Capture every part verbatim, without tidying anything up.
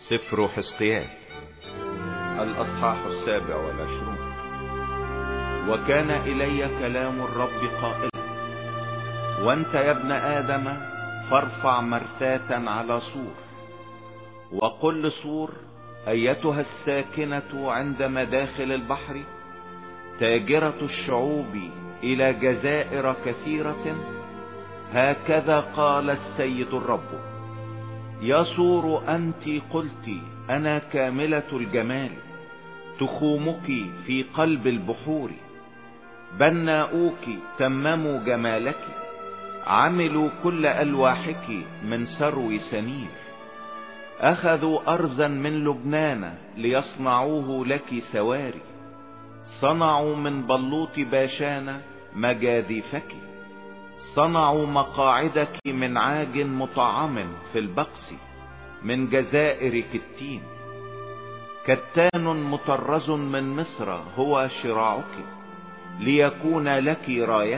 سفر حزقيال الأصحاح السابع والعشرون. وكان إلي كلام الرب قائلا: وانت يا ابن آدم فارفع مرثاة على سور، وقل لسور: أيتها الساكنة عند مداخل البحر، تاجرة الشعوب إلى جزائر كثيرة، هكذا قال السيد الرب: يا سور أنت قلت أنا كاملة الجمال، تخومك في قلب البحور، بناؤوك تمموا جمالك، عملوا كل ألواحك من سرو سنير، أخذوا أرزا من لبنان ليصنعوه لك سواري، صنعوا من بلوط باشان مجاذيفك، صنعوا مقاعدك من عاج مطعم في البقس، من جزائر كتين، كتان مطرز من مصر هو شراعك، ليكون لك راية،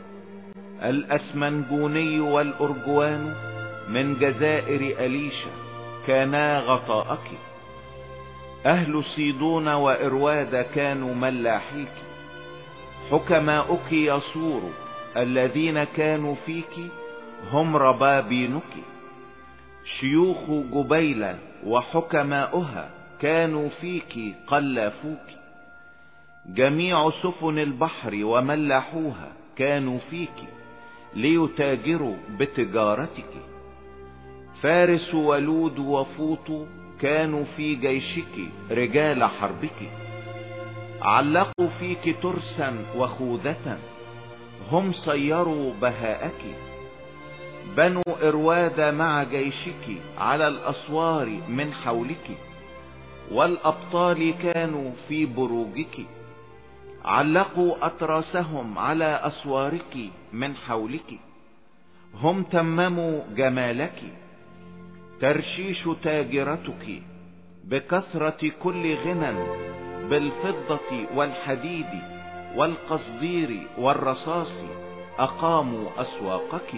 الأسمنجوني والأرجوان من جزائر أليشا كانا غطاءك، أهل صيدون وإرواد كانوا ملاحيك، حكماؤك يصور الذين كانوا فيك هم ربابينك، شيوخ جبيلة وحكماؤها كانوا فيك قلافوك، جميع سفن البحر وملاحوها كانوا فيك ليتاجروا بتجارتك، فارس ولود وفوط كانوا في جيشك رجال حربك، علقوا فيك ترسا وخوذة، هم صيروا بهاءك، بنو إرواد مع جيشك على الأسوار من حولك، والأبطال كانوا في بروجك، علقوا أطراسهم على أسوارك من حولك، هم تمموا جمالك، ترشيش تاجرتك بكثرة كل غنى، بالفضة والحديد والقصدير والرصاص أقاموا أسواقك،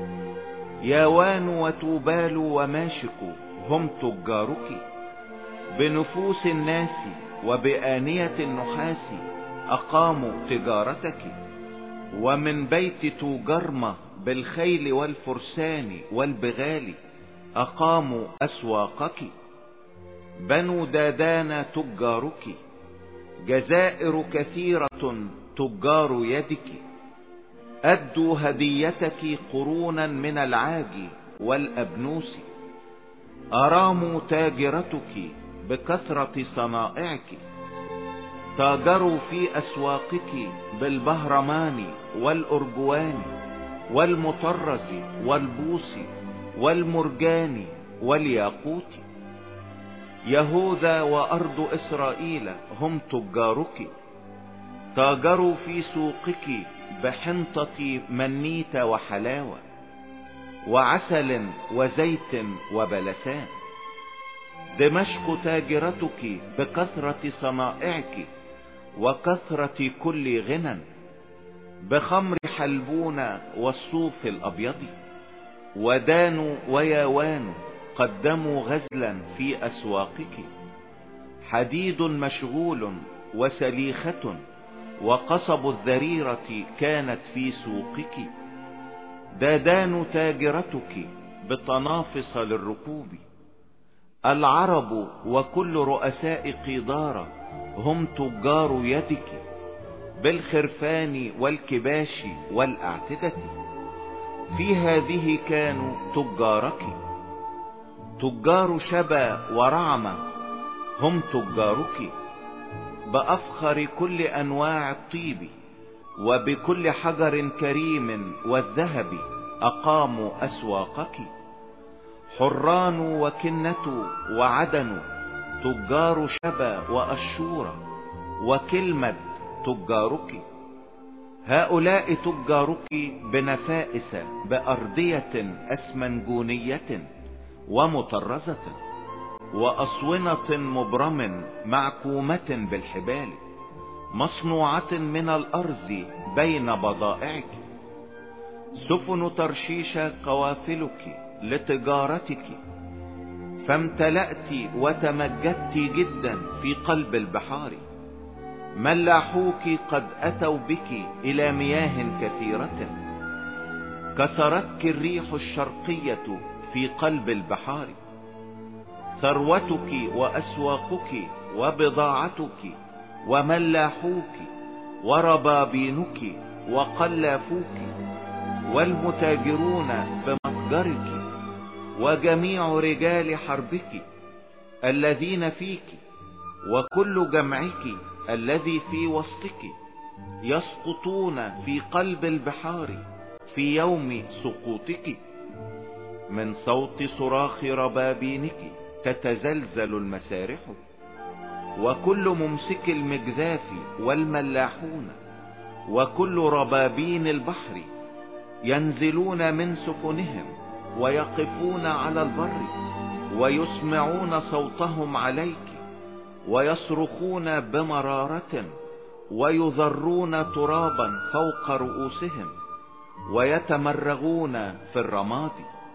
ياوان وتوبال وماشك هم تجارك، بنفوس الناس وبآنية النحاس أقاموا تجارتك، ومن بيت توجرمة بالخيل والفرسان والبغال أقاموا أسواقك، بنو دادان تجارك، جزائر كثيرة تجار يدك، أدوا هديتك قرونا من العاج والأبنوس، أراموا تاجرتك بكثرة صنائعك، تاجروا في أسواقك بالبهرمان والأرجوان والمطرز والبوص والمرجان والياقوت، يهوذا وأرض إسرائيل هم تجارك، تاجروا في سوقك بحنطة منيت وحلاوة وعسل وزيت وبلسان، دمشق تاجرتك بكثرة صنائعك وكثرة كل غنى، بخمر حلبون والصوف الأبيض، ودان وياوان قدموا غزلا في أسواقك، حديد مشغول وسليخة وقصب الذريرة كانت في سوقك، دادان تاجرتك بطنافس للركوب، العرب وكل رؤساء قيدارة هم تجار يدك، بالخرفان والكباش والأعتدة، في هذه كانوا تجارك، تجار شبا ورعمة هم تجارك، بأفخر كل أنواع الطيب وبكل حجر كريم والذهب أقاموا أسواقك، حران وكنة وعدن تجار شبا وأشورة وكلمد تجارك، هؤلاء تجارك بنفائس بأردية أسمنجونية ومطرزة، وأصونة مبرم معكومة بالحبال، مصنوعة من الأرز بين بضائعك، سفن ترشيش قوافلك لتجارتك، فامتلأت وتمجدت جدا في قلب البحار. ملاحوك قد أتوا بك إلى مياه كثيرة، كسرتك الريح الشرقية في قلب البحار. ثروتك وأسواقك وبضاعتك وملاحوك وربابينك وقلافوك والمتاجرون بمتجرك وجميع رجال حربك الذين فيك وكل جمعك الذي في وسطك يسقطون في قلب البحار في يوم سقوطك. من صوت صراخ ربابينك تتزلزل المسارح، وكل ممسك المجذاف والملاحون وكل ربابين البحر ينزلون من سفنهم ويقفون على البر ويسمعون صوتهم عليك ويصرخون بمرارة ويذرون ترابا فوق رؤوسهم ويتمرغون في الرماد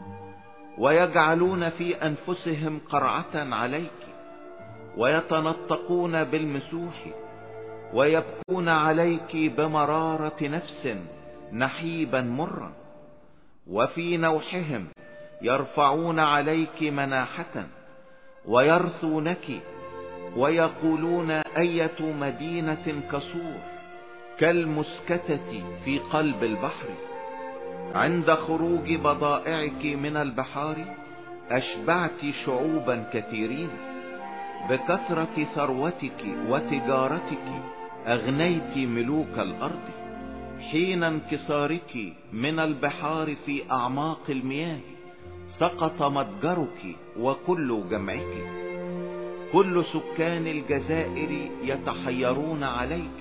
ويجعلون في أنفسهم قرعة عليك ويتنطقون بالمسوح ويبكون عليك بمرارة نفس نحيبا مرا. وفي نوحهم يرفعون عليك مناحة ويرثونك ويقولون أية مدينة كسور كالمسكتة في قلب البحر. عند خروج بضائعك من البحار أشبعت شعوبا كثيرين، بكثرة ثروتك وتجارتك أغنيت ملوك الأرض. حين انكسارك من البحار في أعماق المياه سقط متجرك وكل جمعك. كل سكان الجزائر يتحيرون عليك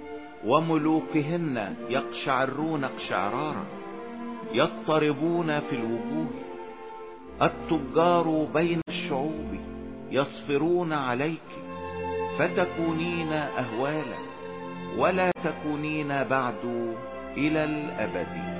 وملوكهن يقشعرون قشعرارا يضطربون في الوجوه. التجار بين الشعوب يصفرون عليك، فتكونين أهوالا ولا تكونين بعد إلى الأبد.